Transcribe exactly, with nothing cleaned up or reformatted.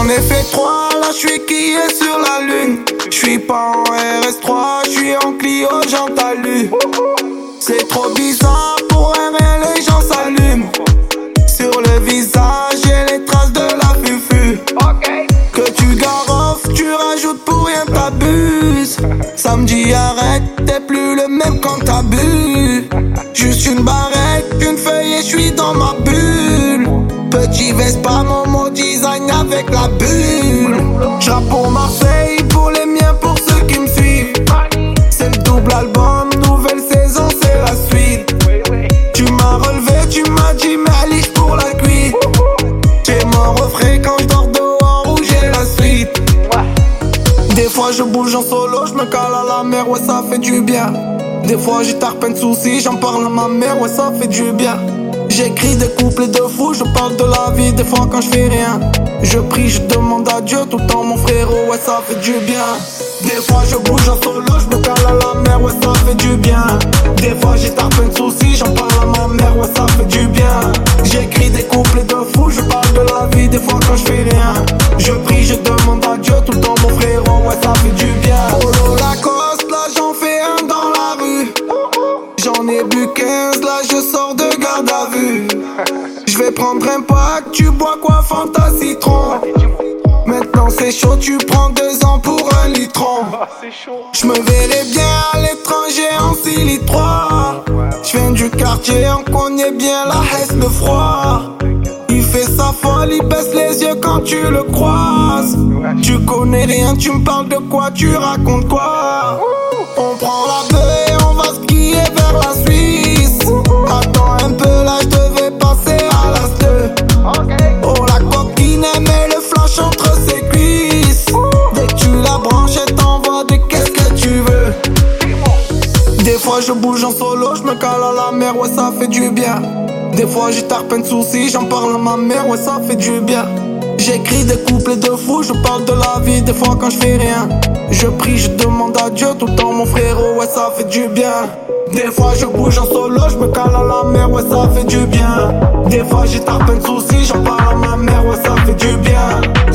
J'en ai fait trois, là j'suis qui est sur la lune. J'suis pas en R S trois, j'suis en Clio, j'en talus. C'est trop bizarre, pour un rien les gens s'allument. Sur le visage, j'ai les traces de la fufu. Que tu garoffes, tu rajoutes pour rien, t'abuses. Ça me dit arrête, t'es plus le même quand t'as bu. Juste une barrette, une feuille et j'suis dans ma bulle. Petit Vespa, mon design avec la bulle. J'rappe pour Marseille, pour les miens, pour ceux qui me suivent. C'est le double album, nouvelle saison, c'est la suite. Tu m'as relevé, tu m'as dit Malice pour la cuite. T'es mon refrain quand je dors dehors où j'ai la suite. Des fois je bouge en solo, je me cale à la mer, ouais ça fait du bien. Des fois j'ai tarpin de soucis, j'en parle à ma mère, ouais ça fait du bien. J'écris des couplets de fou, je parle de la vie, des fois quand je fais rien. Je prie, je demande à Dieu tout le temps mon frérot, ouais ça fait du bien. Des fois je bouge en solo, je me cale à la mer, ouais ça fait du bien. Des fois j'ai tarpin de soucis, j'en parle à ma mère, ouais ça fait du bien. J'écris des couplets de fou, je parle de la vie, des fois quand je fais rien. Je prie, je demande à Dieu tout le temps mon frérot, ouais ça fait du bien. Polo Lacoste, là j'en fais un dans la rue. J'en ai bu quinze, là je sors de garde à vue. Je vais prendre un pack, tu bois quoi, Fanta citron. Maintenant c'est chaud, tu prends deux ans pour un litron. Je me verrai bien à l'étranger en six litres trois. Je viens du quartier, on connaît bien la Hesse, le froid. Il fait sa folle, il baisse les yeux quand tu le croises. Tu connais rien, tu me parles de quoi, tu racontes quoi. On prend la beuh et on va skier vers la Suisse. Attends un peu, là je devais passer à la ste. Oh la coquine met le flash entre ses cuisses. Dès que tu la branches, elle t'envoie de qu'est-ce que tu veux. Des fois je bouge en solo, je me cale à la mer, ouais ça fait du bien. Des fois j'ai tarpin de soucis, j'en parle à ma mère, ouais ça fait du bien. J'écris des couplets de fou, je parle de la vie, des fois quand je fais rien. Je prie, je demande à Dieu tout le temps mon frérot, ouais ça fait du bien. Des fois je bouge en solo, je me cale à la mer, ouais ça fait du bien. Des fois j'ai tarpin de soucis, j'en parle à ma mère, ouais ça fait du bien.